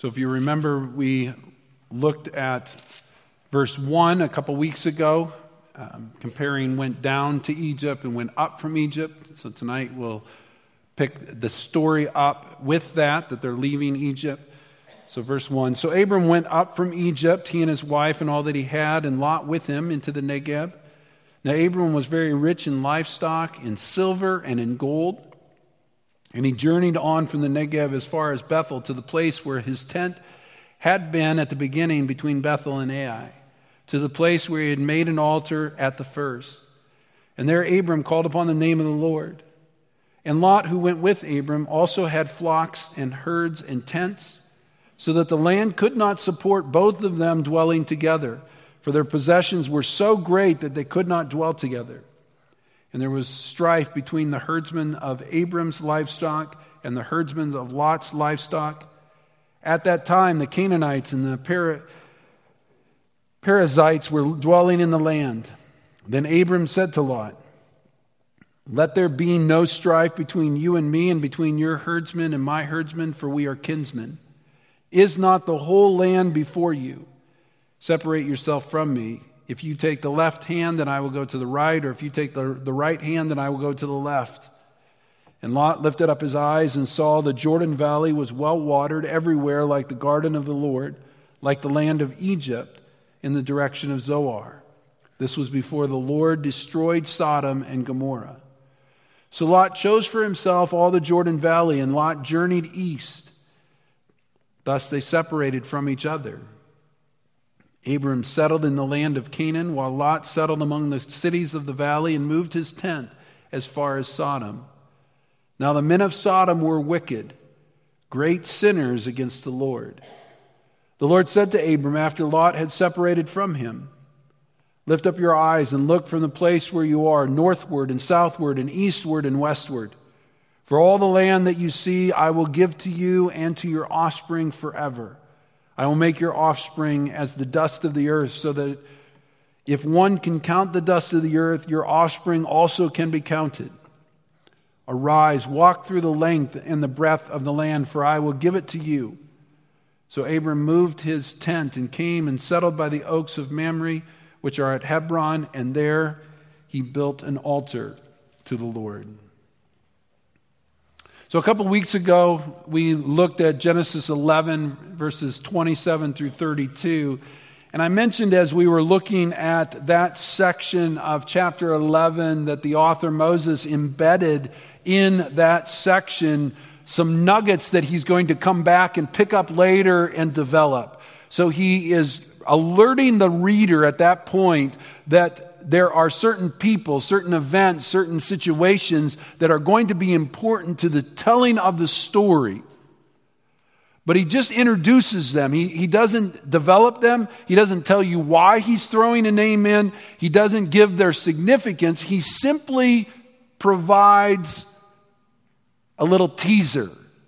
So if you remember, we looked at verse 1 a couple weeks ago, comparing went down to Egypt and went up from Egypt. So tonight we'll pick the story up with that they're leaving Egypt. So verse 1, so Abram went up from Egypt, he and his wife and all that he had, and Lot with him into the Negeb. Now Abram was very rich in livestock, in silver, and in gold. And he journeyed on from the Negeb as far as Bethel to the place where his tent had been at the beginning between Bethel and Ai, to the place where he had made an altar at the first. And there Abram called upon the name of the Lord. And Lot, who went with Abram, also had flocks and herds and tents, so that the land could not support both of them dwelling together, for their possessions were so great that they could not dwell together. And there was strife between the herdsmen of Abram's livestock and the herdsmen of Lot's livestock. At that time, the Canaanites and the Perizzites were dwelling in the land. Then Abram said to Lot, let there be no strife between you and me and between your herdsmen and my herdsmen, for we are kinsmen. Is not the whole land before you? Separate yourself from me. If you take the left hand, then I will go to the right, or if you take the right hand, then I will go to the left. And Lot lifted up his eyes and saw the Jordan Valley was well watered everywhere, like the garden of the Lord, like the land of Egypt in the direction of Zoar. This was before the Lord destroyed Sodom and Gomorrah. So Lot chose for himself all the Jordan Valley, and Lot journeyed east. Thus they separated from each other. Abram settled in the land of Canaan, while Lot settled among the cities of the valley and moved his tent as far as Sodom. Now the men of Sodom were wicked, great sinners against the Lord. The Lord said to Abram after Lot had separated from him, lift up your eyes and look from the place where you are, northward and southward and eastward and westward. For all the land that you see I will give to you and to your offspring forever. I will make your offspring as the dust of the earth, so that if one can count the dust of the earth, your offspring also can be counted. Arise, walk through the length and the breadth of the land, for I will give it to you. So Abram moved his tent and came and settled by the oaks of Mamre, which are at Hebron, and there he built an altar to the Lord. So a couple weeks ago, we looked at Genesis 11, verses 27 through 32. And I mentioned as we were looking at that section of chapter 11 that the author Moses embedded in that section some nuggets that he's going to come back and pick up later and develop. So he is alerting the reader at that point that there are certain people, certain events, certain situations that are going to be important to the telling of the story. But he just introduces them. He doesn't develop them. He doesn't tell you why he's throwing a name in. He doesn't give their significance. He simply provides a little teaser.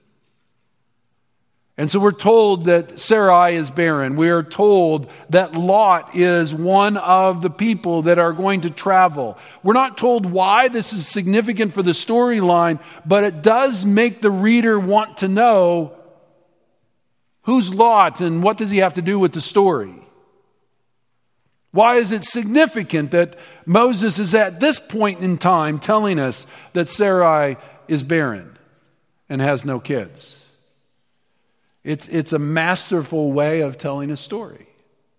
And so we're told that Sarai is barren. We are told that Lot is one of the people that are going to travel. We're not told why this is significant for the storyline, but it does make the reader want to know who's Lot and what does he have to do with the story. Why is it significant that Moses is at this point in time telling us that Sarai is barren and has no kids? It's a masterful way of telling a story.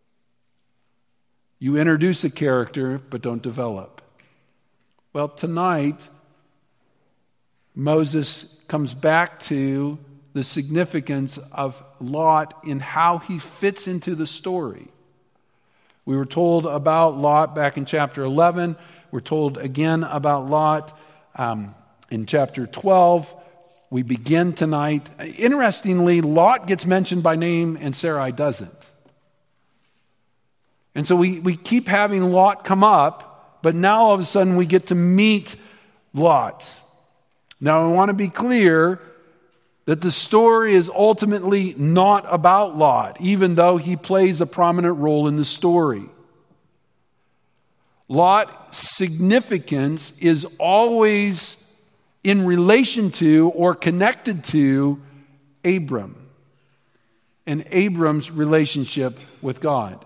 You introduce a character, but don't develop. Well, tonight, Moses comes back to the significance of Lot in how he fits into the story. We were told about Lot back in chapter 11. We're told again about Lot in chapter 12. We begin tonight. Interestingly, Lot gets mentioned by name and Sarai doesn't. And so we keep having Lot come up, but now all of a sudden we get to meet Lot. Now I want to be clear that the story is ultimately not about Lot, even though he plays a prominent role in the story. Lot's significance is always in relation to or connected to Abram. and Abram's relationship with God.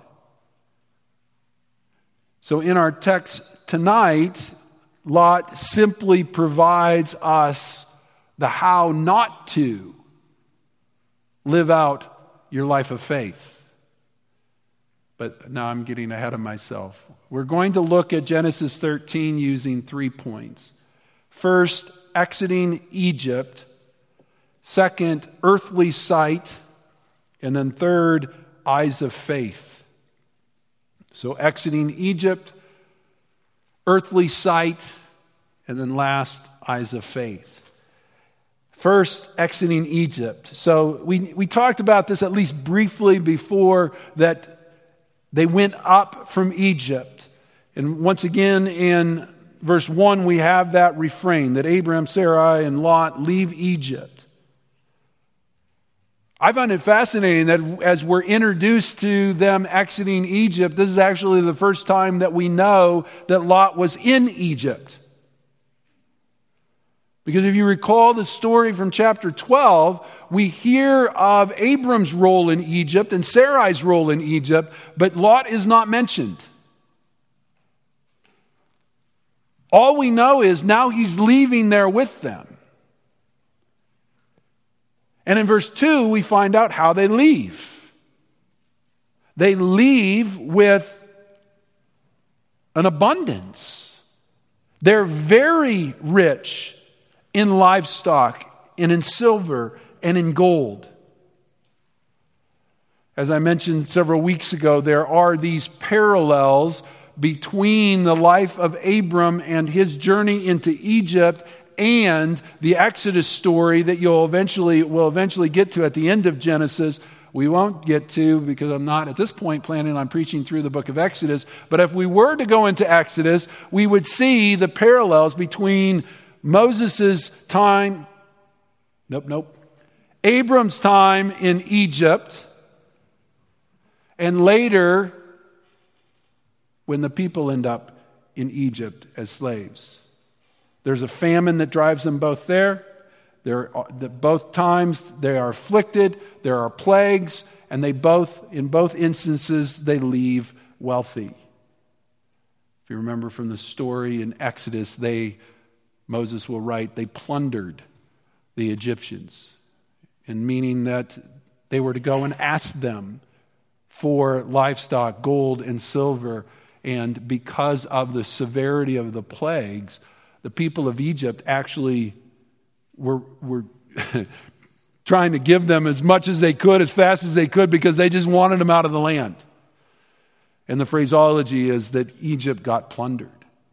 So in our text tonight, Lot simply provides us the how not to live out your life of faith. But now I'm getting ahead of myself. We're going to look at Genesis 13 using 3 points. First, exiting Egypt. Second, earthly sight. And then third, eyes of faith. So exiting Egypt, earthly sight, and then last, eyes of faith. First, exiting Egypt. So we talked about this at least briefly before, that they went up from Egypt. And once again in verse 1 we have that refrain that Abraham, Sarai, and Lot leave Egypt. I find it fascinating that as we're introduced to them exiting Egypt, this is actually the first time that we know that Lot was in Egypt. Because if you recall the story from chapter 12, we hear of Abram's role in Egypt and Sarai's role in Egypt, but Lot is not mentioned. All we know is now he's leaving there with them. And in verse 2, we find out how they leave. They leave with an abundance. They're very rich in livestock and in silver and in gold. As I mentioned several weeks ago, there are these parallels between the life of Abram and his journey into Egypt and the Exodus story that we'll eventually get to at the end of Genesis. We won't get to because I'm not at this point planning on preaching through the book of Exodus. But if we were to go into Exodus, we would see the parallels between Moses' time, Abram's time in Egypt, and later when the people end up in Egypt as slaves. There's a famine that drives them both there. Both times they are afflicted, there are plagues, and in both instances, they leave wealthy. If you remember from the story in Exodus, Moses will write, they plundered the Egyptians, and meaning that they were to go and ask them for livestock, gold and silver, and because of the severity of the plagues, the people of Egypt actually were trying to give them as much as they could, as fast as they could, because they just wanted them out of the land. And the phraseology is that Egypt got plundered.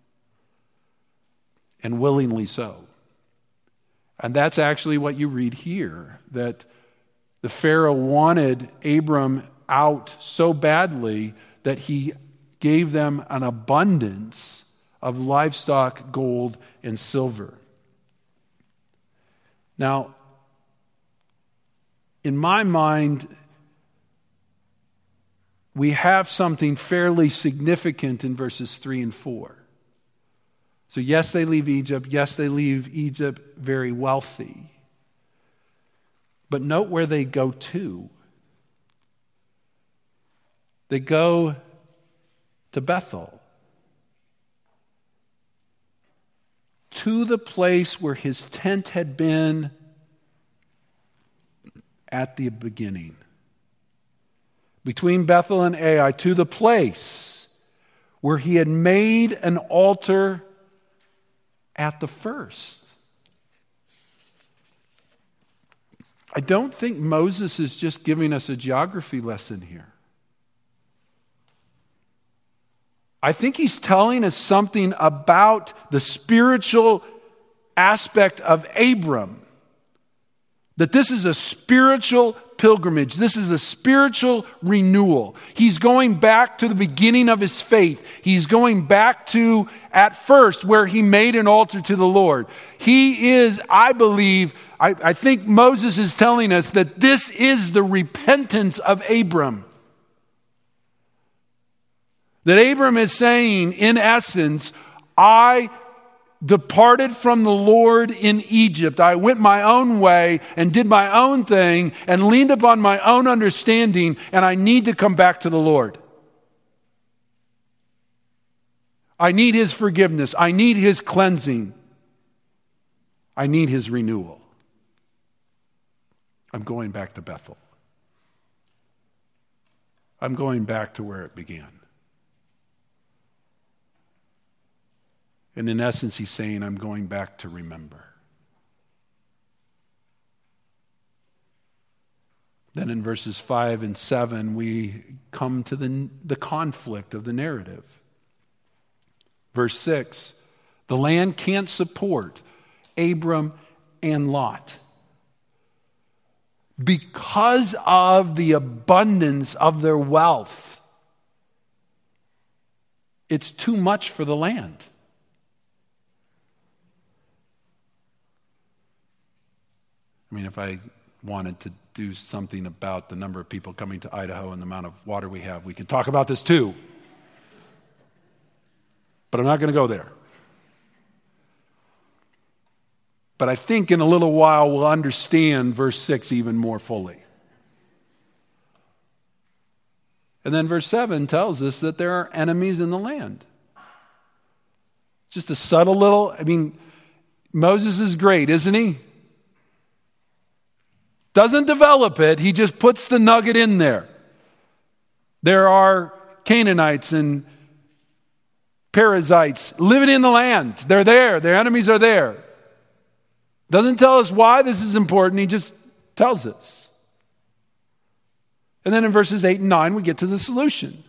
And willingly so. And that's actually what you read here, that the Pharaoh wanted Abram out so badly that he gave them an abundance of livestock, gold, and silver. Now, in my mind, we have something fairly significant in verses 3 and 4. So yes, they leave Egypt. Yes, they leave Egypt very wealthy. But note where they go to. They go to Bethel. To the place where his tent had been at the beginning. Between Bethel and Ai, to the place where he had made an altar at the first. I don't think Moses is just giving us a geography lesson here. I think he's telling us something about the spiritual aspect of Abram. That this is a spiritual pilgrimage. This is a spiritual renewal. He's going back to the beginning of his faith. He's going back to, at first, where he made an altar to the Lord. He is, I believe, I think Moses is telling us that this is the repentance of Abram. That Abram is saying, in essence, I departed from the Lord in Egypt. I went my own way and did my own thing and leaned upon my own understanding, and I need to come back to the Lord. I need His forgiveness. I need His cleansing. I need His renewal. I'm going back to Bethel. I'm going back to where it began. And in essence, he's saying, I'm going back to remember. Then in verses 5 and 7, we come to the conflict of the narrative. Verse 6, the land can't support Abram and Lot because of the abundance of their wealth. It's too much for the land. I mean, if I wanted to do something about the number of people coming to Idaho and the amount of water we have, we could talk about this too. But I'm not going to go there. But I think in a little while we'll understand verse 6 even more fully. And then verse 7 tells us that there are enemies in the land. Just a subtle little, Moses is great, isn't he? Doesn't develop it, he just puts the nugget in there. There are Canaanites and Perizzites living in the land. They're there, their enemies are there. Doesn't tell us why this is important, he just tells us. And then in verses 8 and 9, we get to the solution.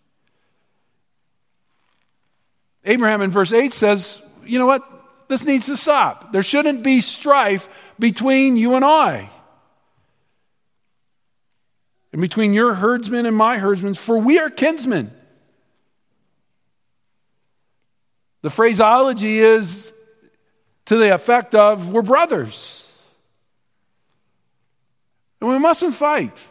Abraham in verse 8 says, you know what? This needs to stop. There shouldn't be strife between you and I. And between your herdsmen and my herdsmen, for we are kinsmen. The phraseology is to the effect of, we're brothers. And we mustn't fight.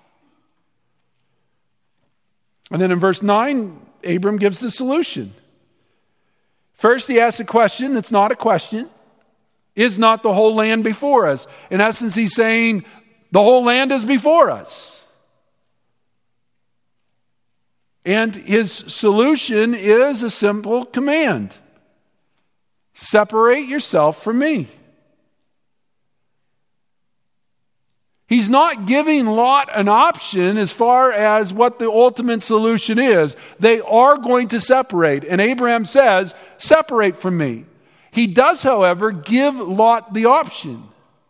And then in verse 9, Abram gives the solution. First, he asks a question that's not a question. Is not the whole land before us? In essence, he's saying, the whole land is before us. And his solution is a simple command. Separate yourself from me. He's not giving Lot an option as far as what the ultimate solution is. They are going to separate. And Abraham says, separate from me. He does, however, give Lot the option.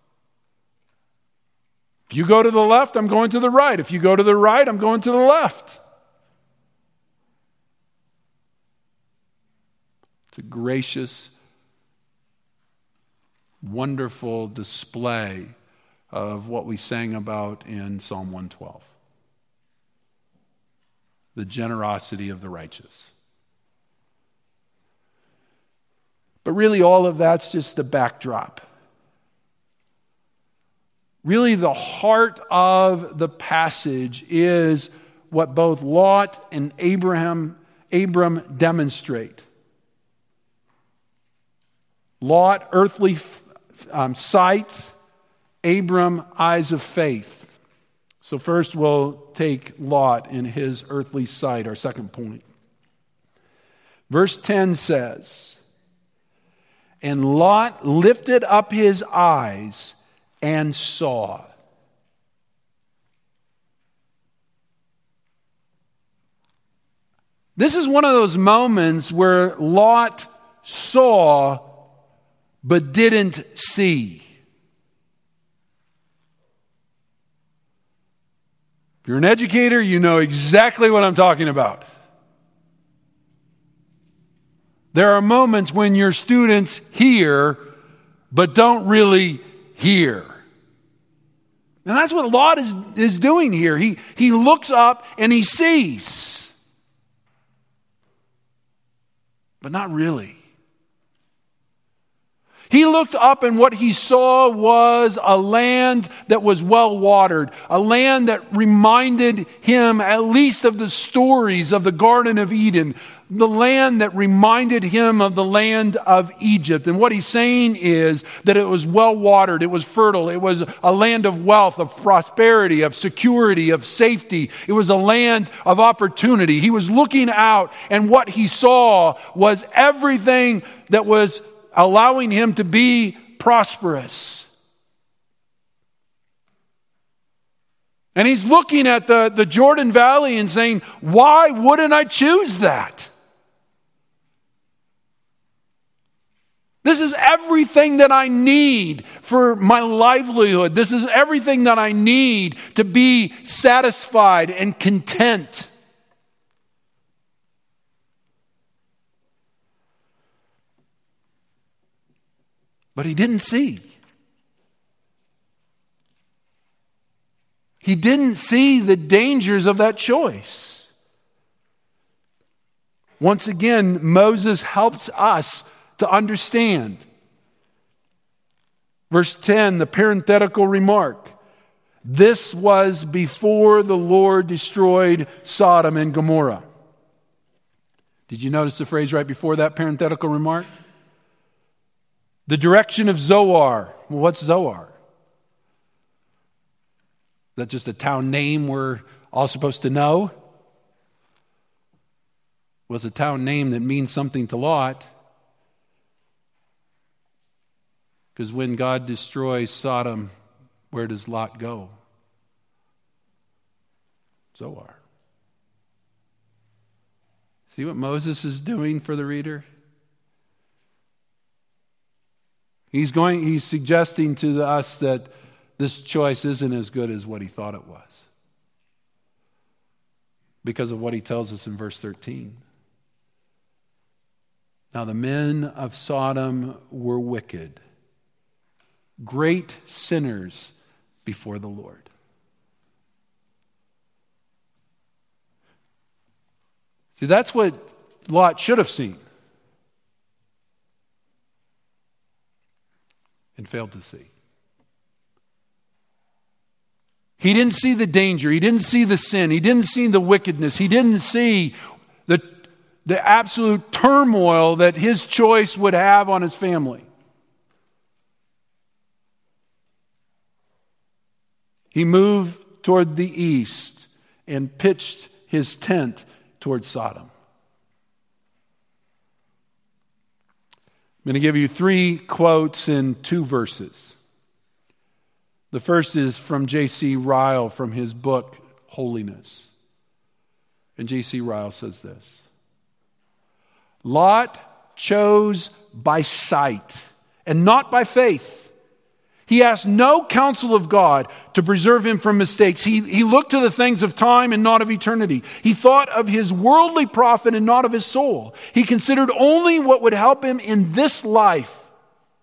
If you go to the left, I'm going to the right. If you go to the right, I'm going to the left. It's a gracious, wonderful display of what we sang about in Psalm 112. The generosity of the righteous. But really all of that's just the backdrop. Really the heart of the passage is what both Lot and Abram demonstrate. Lot, earthly sight. Abram, eyes of faith. So first we'll take Lot in his earthly sight, our second point. Verse 10 says, and Lot lifted up his eyes and saw. This is one of those moments where Lot saw but didn't see. If you're an educator, you know exactly what I'm talking about. There are moments when your students hear, but don't really hear. And that's what Lot is doing here. He looks up and he sees, but not really. He looked up and what he saw was a land that was well watered, a land that reminded him at least of the stories of the Garden of Eden, the land that reminded him of the land of Egypt. And what he's saying is that it was well watered, it was fertile, it was a land of wealth, of prosperity, of security, of safety. It was a land of opportunity. He was looking out, and what he saw was everything that was allowing him to be prosperous. And he's looking at the Jordan Valley and saying, why wouldn't I choose that? This is everything that I need for my livelihood. This is everything that I need to be satisfied and content. But he didn't see. He didn't see the dangers of that choice. Once again, Moses helps us to understand. Verse 10, the parenthetical remark. This was before the Lord destroyed Sodom and Gomorrah. Did you notice the phrase right before that parenthetical remark? The direction of Zoar. Well, what's Zoar? Is that just a town name we're all supposed to know? Well, it's a town name that means something to Lot. Because when God destroys Sodom, where does Lot go? Zoar. See what Moses is doing for the reader? He's suggesting to us that this choice isn't as good as what he thought it was, because of what he tells us in verse 13. Now the men of Sodom were wicked, great sinners before the Lord. See, that's what Lot should have seen and failed to see. He didn't see the danger. He didn't see the sin. He didn't see the wickedness. He didn't see the absolute turmoil that his choice would have on his family. He moved toward the east and pitched his tent toward Sodom. I'm going to give you 3 quotes in 2 verses. The first is from J.C. Ryle from his book, Holiness. And J.C. Ryle says this: Lot chose by sight and not by faith. He asked no counsel of God to preserve him from mistakes. He looked to the things of time and not of eternity. He thought of his worldly profit and not of his soul. He considered only what would help him in this life.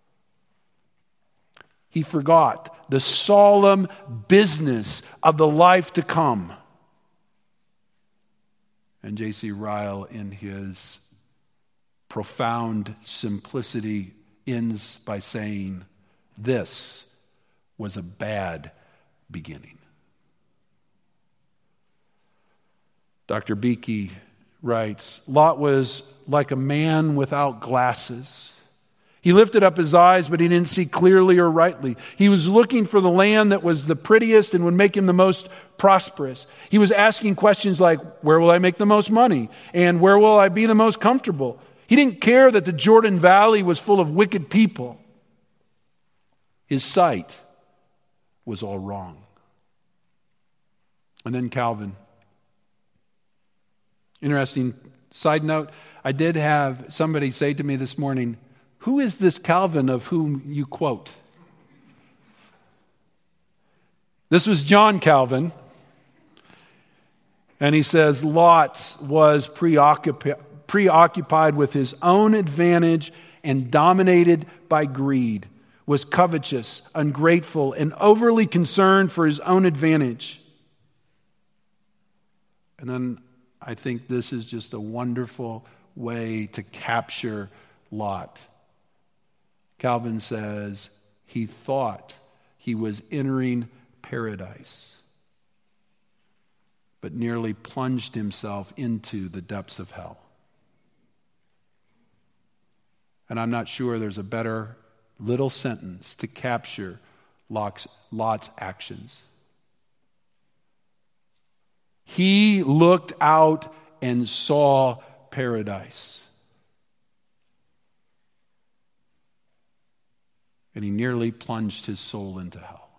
He forgot the solemn business of the life to come. And J.C. Ryle, in his profound simplicity, ends by saying, this was a bad beginning. Dr. Beeke writes, Lot was like a man without glasses. He lifted up his eyes, but he didn't see clearly or rightly. He was looking for the land that was the prettiest and would make him the most prosperous. He was asking questions like, where will I make the most money? And where will I be the most comfortable? He didn't care that the Jordan Valley was full of wicked people. His sight was all wrong. And then Calvin. Interesting side note, I did have somebody say to me this morning, who is this Calvin of whom you quote? This was John Calvin. And he says, Lot was preoccupied with his own advantage and dominated by greed, was covetous, ungrateful, and overly concerned for his own advantage. And then I think this is just a wonderful way to capture Lot. Calvin says he thought he was entering paradise, but nearly plunged himself into the depths of hell. And I'm not sure there's a better little sentence to capture Lot's actions. He looked out and saw paradise. And he nearly plunged his soul into hell.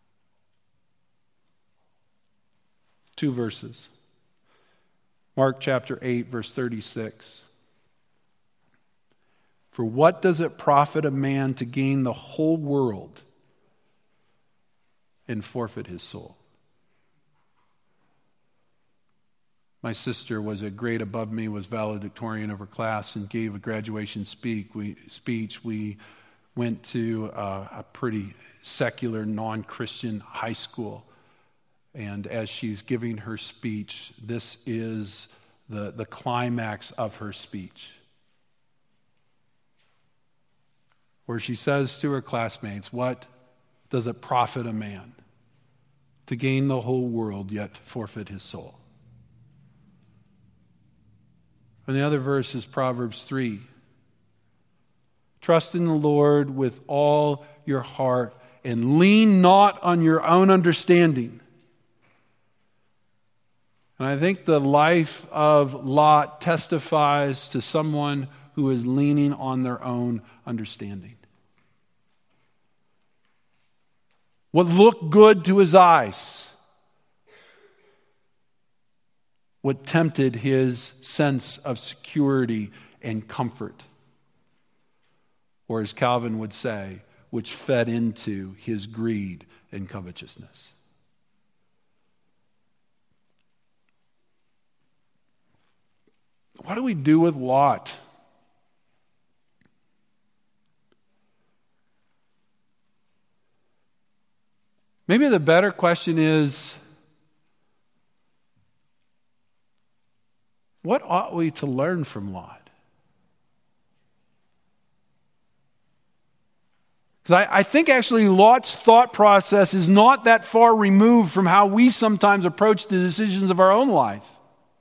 2 verses. Mark chapter 8, verse 36. For what does it profit a man to gain the whole world and forfeit his soul? My sister was a grade above me, was valedictorian of her class, and gave a graduation speech. We went to a pretty secular, non-Christian high school. And as she's giving her speech, this is the climax of her speech, where she says to her classmates, what does it profit a man to gain the whole world yet forfeit his soul? And the other verse is Proverbs 3. Trust in the Lord with all your heart and lean not on your own understanding. And I think the life of Lot testifies to someone who is leaning on their own understanding. What looked good to his eyes, what tempted his sense of security and comfort, or as Calvin would say, which fed into his greed and covetousness. What do we do with Lot? Maybe the better question is, what ought we to learn from Lot? Because I think actually Lot's thought process is not that far removed from how we sometimes approach the decisions of our own life.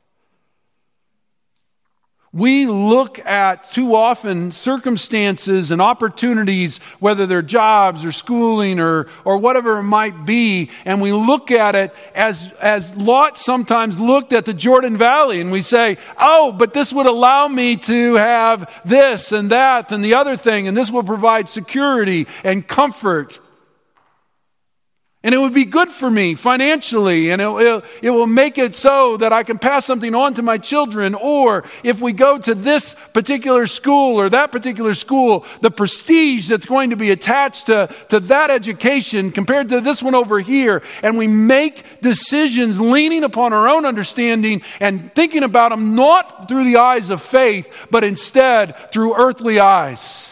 We look at too often circumstances and opportunities, whether they're jobs or schooling or whatever it might be, and we look at it as Lot sometimes looked at the Jordan Valley, and we say, oh, but this would allow me to have this and that and the other thing, and this will provide security and comfort. And it would be good for me financially, and it will make it so that I can pass something on to my children. Or if we go to this particular school or that particular school, the prestige that's going to be attached to that education compared to this one over here. And we make decisions leaning upon our own understanding and thinking about them not through the eyes of faith, but instead through earthly eyes.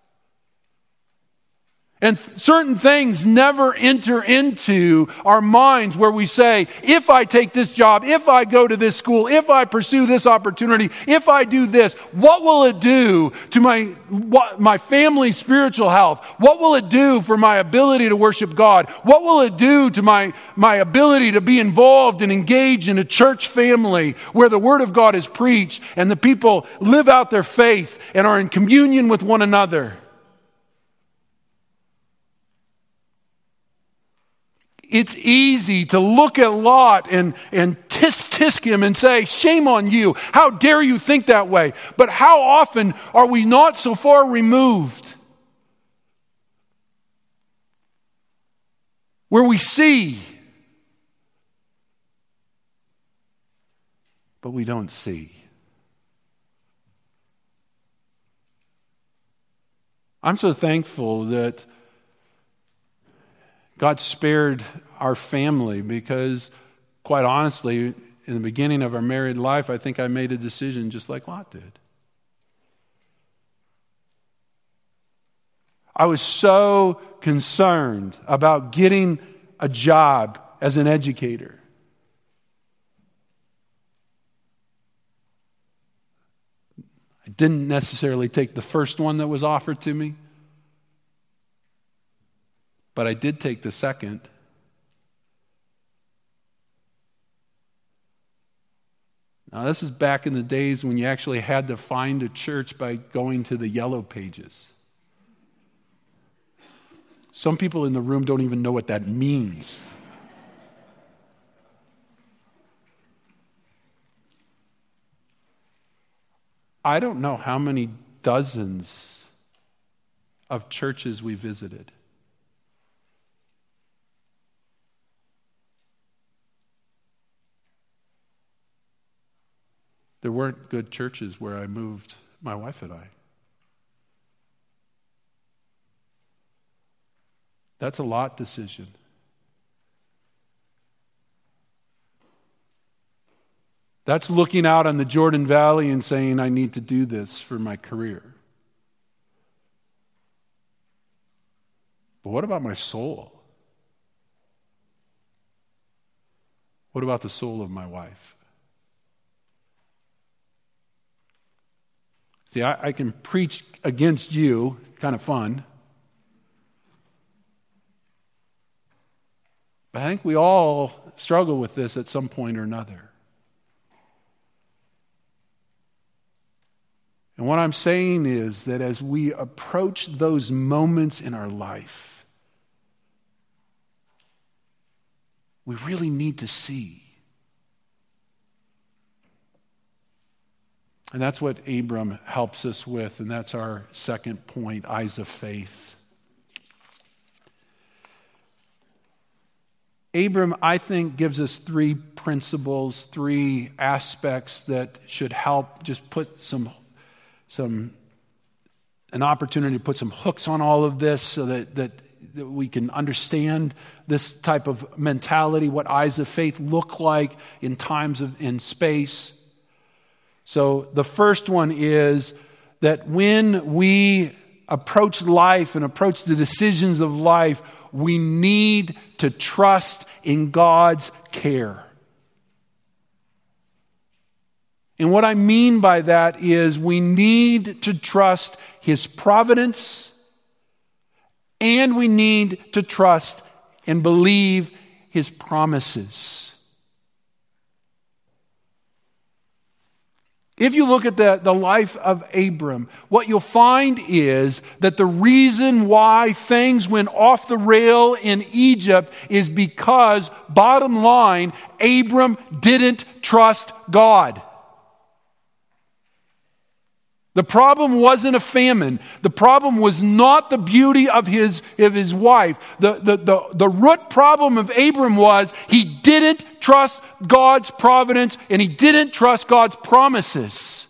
And certain things never enter into our minds where we say, if I take this job, if I go to this school, if I pursue this opportunity, if I do this, what will it do to my family's spiritual health? What will it do for my ability to worship God? What will it do to my ability to be involved and engage in a church family where the Word of God is preached and the people live out their faith and are in communion with one another? It's easy to look at Lot and tisk him and say, shame on you. How dare you think that way? But how often are we not so far removed where we see, but we don't see? I'm so thankful that God spared our family because, quite honestly, in the beginning of our married life, I think I made a decision just like Lot did. I was so concerned about getting a job as an educator. I didn't necessarily take the first one that was offered to me. But I did take the second. Now, this is back in the days when you actually had to find a church by going to the yellow pages. Some people in the room don't even know what that means. I don't know how many dozens of churches we visited. There weren't good churches where I moved my wife and I. That's a lot decision. That's looking out on the Jordan Valley and saying, I need to do this for my career. But what about my soul? What about the soul of my wife? See, I can preach against you, kind of fun. But I think we all struggle with this at some point or another. And what I'm saying is that as we approach those moments in our life, we really need to see. And that's what Abram helps us with, and that's our second point, eyes of faith. Abram, I think, gives us three principles, three aspects that should help just put an opportunity to put some hooks on all of this so that we can understand this type of mentality, what eyes of faith look like in times in space. So the first one is that when we approach life and approach the decisions of life, we need to trust in God's care. And what I mean by that is we need to trust His providence, and we need to trust and believe His promises. If you look at the life of Abram, what you'll find is that the reason why things went off the rail in Egypt is because, bottom line, Abram didn't trust God. The problem wasn't a famine. The problem was not the beauty of his wife. The root problem of Abram was he didn't trust God's providence and he didn't trust God's promises.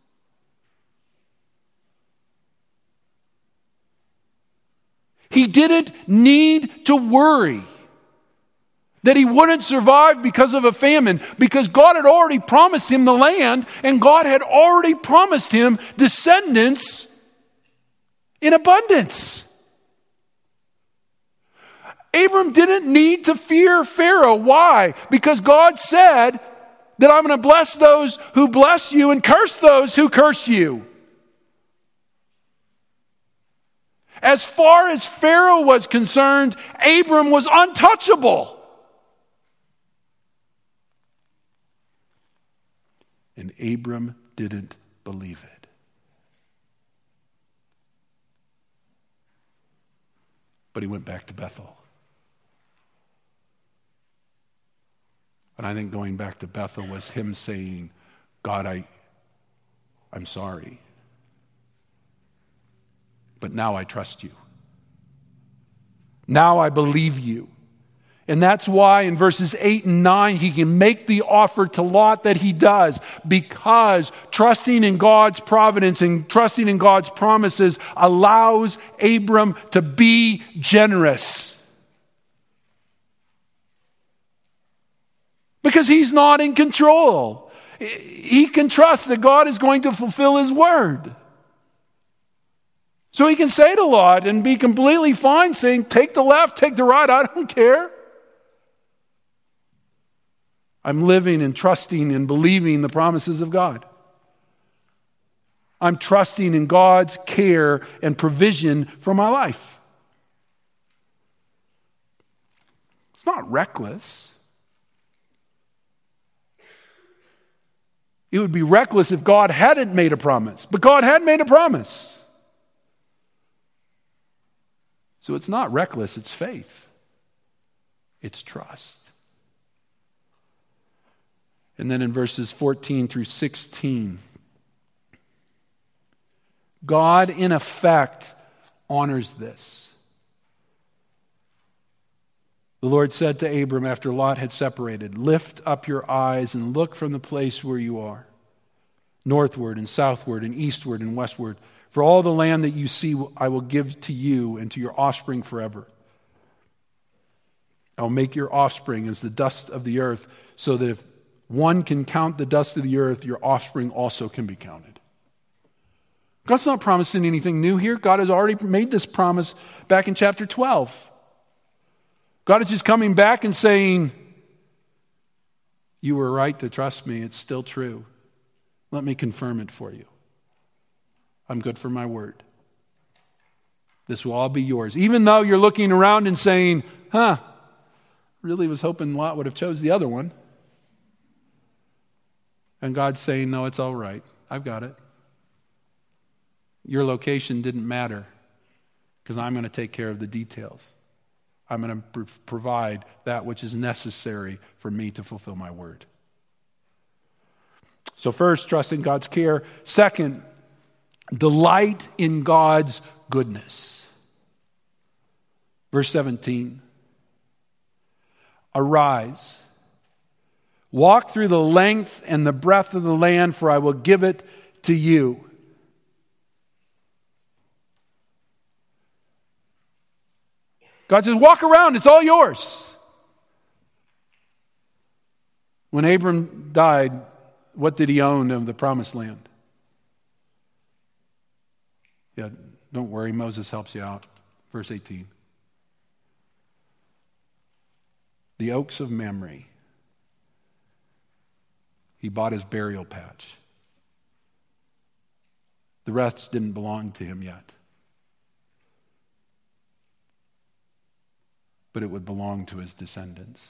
He didn't need to worry that he wouldn't survive because of a famine, because God had already promised him the land, and God had already promised him descendants in abundance. Abram didn't need to fear Pharaoh. Why? Because God said that I'm going to bless those who bless you and curse those who curse you. As far as Pharaoh was concerned, Abram was untouchable. And Abram didn't believe it. But he went back to Bethel. And I think going back to Bethel was him saying, God, I'm sorry. But now I trust you. Now I believe you. And that's why in verses 8 and 9, he can make the offer to Lot that he does, because trusting in God's providence and trusting in God's promises allows Abram to be generous. Because he's not in control. He can trust that God is going to fulfill his word. So he can say to Lot and be completely fine saying, take the left, take the right, I don't care. I'm living and trusting and believing the promises of God. I'm trusting in God's care and provision for my life. It's not reckless. It would be reckless if God hadn't made a promise. But God had made a promise. So it's not reckless, it's faith. It's trust. And then in verses 14 through 16, God, in effect, honors this. The Lord said to Abram after Lot had separated, "Lift up your eyes and look from the place where you are, northward and southward and eastward and westward. For all the land that you see I will give to you and to your offspring forever. I will make your offspring as the dust of the earth, so that if one can count the dust of the earth, your offspring also can be counted." God's not promising anything new here. God has already made this promise back in chapter 12. God is just coming back and saying, you were right to trust me. It's still true. Let me confirm it for you. I'm good for my word. This will all be yours. Even though you're looking around and saying, really was hoping Lot would have chose the other one. And God's saying, no, it's all right. I've got it. Your location didn't matter because I'm going to take care of the details. I'm going to provide that which is necessary for me to fulfill my word. So first, trust in God's care. Second, delight in God's goodness. Verse 17. Arise, walk through the length and the breadth of the land, for I will give it to you. God says, walk around, it's all yours. When Abram died, what did he own of the promised land? Yeah, don't worry, Moses helps you out. Verse 18. The oaks of Mamre. He bought his burial patch. The rest didn't belong to him yet. But it would belong to his descendants.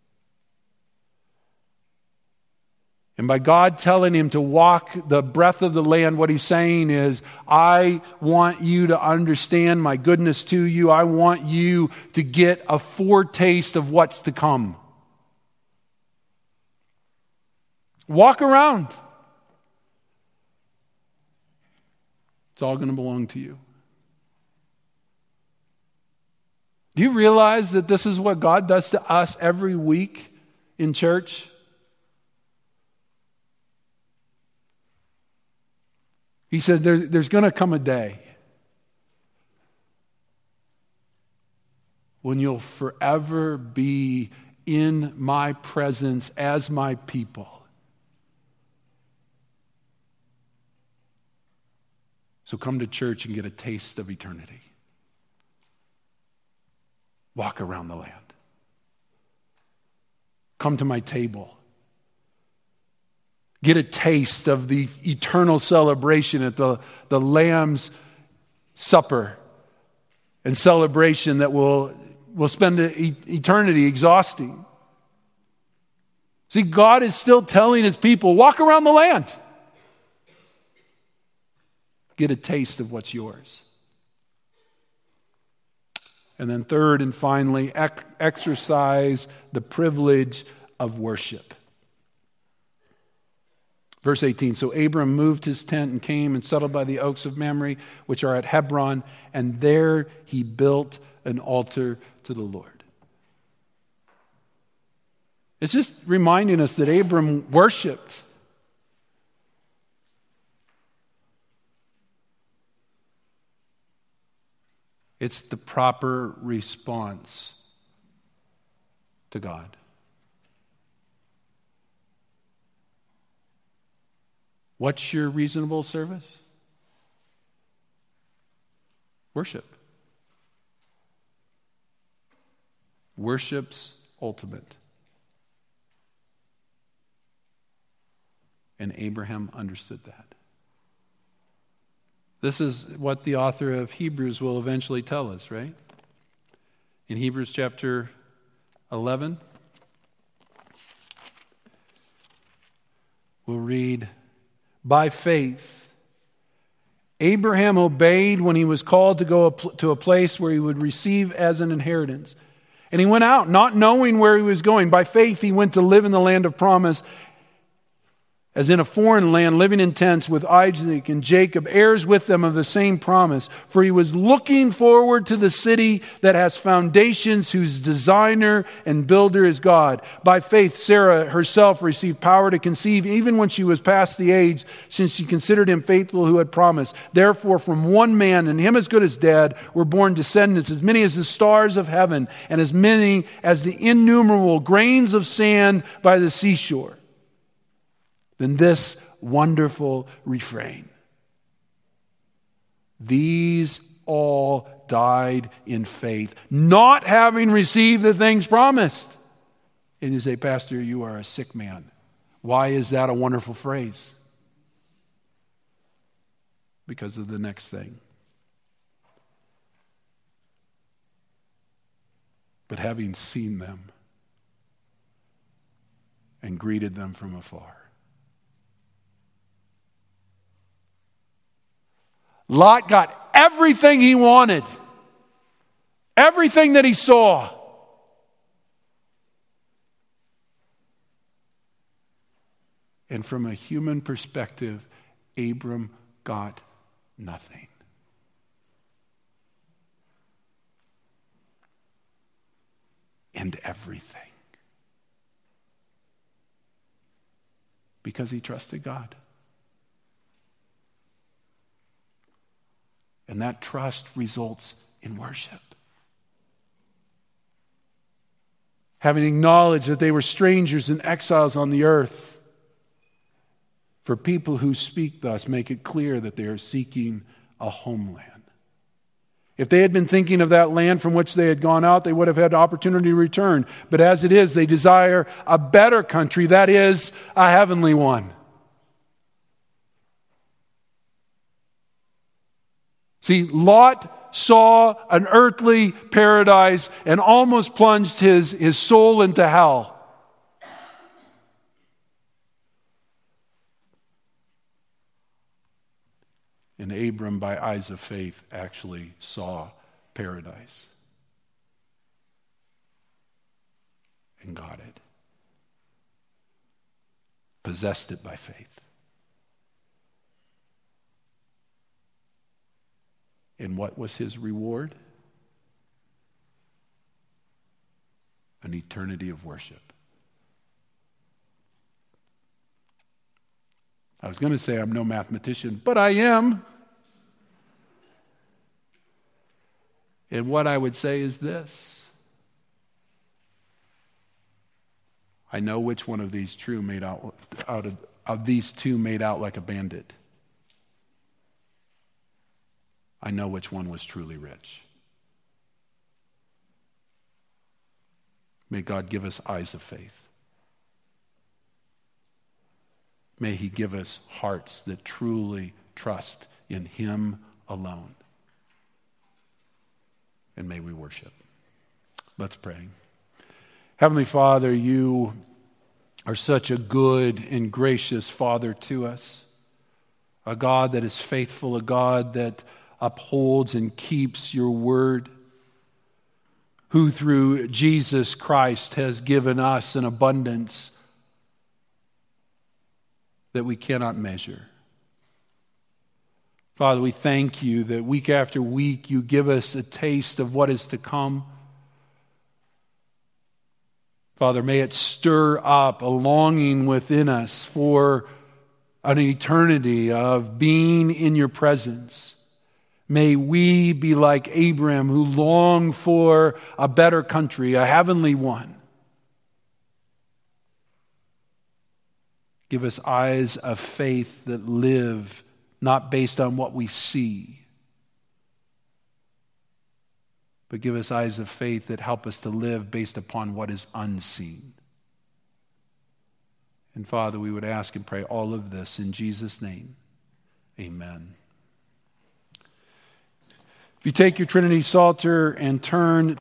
And by God telling him to walk the breadth of the land, what he's saying is, I want you to understand my goodness to you. I want you to get a foretaste of what's to come. Walk around. It's all going to belong to you. Do you realize that this is what God does to us every week in church? He said there's going to come a day when you'll forever be in my presence as my people. So come to church and get a taste of eternity. Walk around the land. Come to my table. Get a taste of the eternal celebration at the Lamb's Supper and celebration that will spend eternity exhausting. See, God is still telling his people, walk around the land. Get a taste of what's yours. And then third and finally, exercise the privilege of worship. Verse 18, so Abram moved his tent and came and settled by the oaks of Mamre, which are at Hebron, and there he built an altar to the Lord. It's just reminding us that Abram worshiped. It's the proper response to God. What's your reasonable service? Worship. Worship's ultimate. And Abraham understood that. This is what the author of Hebrews will eventually tell us, right? In Hebrews chapter 11, We'll read, by faith, Abraham obeyed when he was called to go to a place where he would receive as an inheritance. And he went out, not knowing where he was going. By faith, he went to live in the land of promise, as in a foreign land, living in tents with Isaac and Jacob, heirs with them of the same promise. For he was looking forward to the city that has foundations, whose designer and builder is God. By faith, Sarah herself received power to conceive, even when she was past the age, since she considered him faithful who had promised. Therefore, from one man, and him as good as dead, were born descendants, as many as the stars of heaven, and as many as the innumerable grains of sand by the seashore. Then this wonderful refrain: these all died in faith, not having received the things promised. And you say, Pastor, you are a sick man. Why is that a wonderful phrase? Because of the next thing. But having seen them and greeted them from afar. Lot got everything he wanted, everything that he saw. And from a human perspective, Abram got nothing. And everything. Because he trusted God. And that trust results in worship. Having acknowledged that they were strangers and exiles on the earth, for people who speak thus make it clear that they are seeking a homeland. If they had been thinking of that land from which they had gone out, they would have had opportunity to return. But as it is, they desire a better country, that is, a heavenly one. See, Lot saw an earthly paradise and almost plunged his soul into hell. And Abram, by eyes of faith, actually saw paradise and got it. Possessed it by faith. And what was his reward? An eternity of worship. I was going to say I'm no mathematician, but I am. And what I would say is this. I know which one of these two made out like a bandit. I know which one was truly rich. May God give us eyes of faith. May He give us hearts that truly trust in Him alone. And may we worship. Let's pray. Heavenly Father, You are such a good and gracious Father to us. A God that is faithful, a God that upholds and keeps Your word, who through Jesus Christ has given us an abundance that we cannot measure. Father, we thank You that week after week You give us a taste of what is to come. Father, may it stir up a longing within us for an eternity of being in Your presence. May we be like Abram, who long for a better country, a heavenly one. Give us eyes of faith that live not based on what we see, but give us eyes of faith that help us to live based upon what is unseen. And Father, we would ask and pray all of this in Jesus' name. Amen. If you take your Trinity Psalter and turn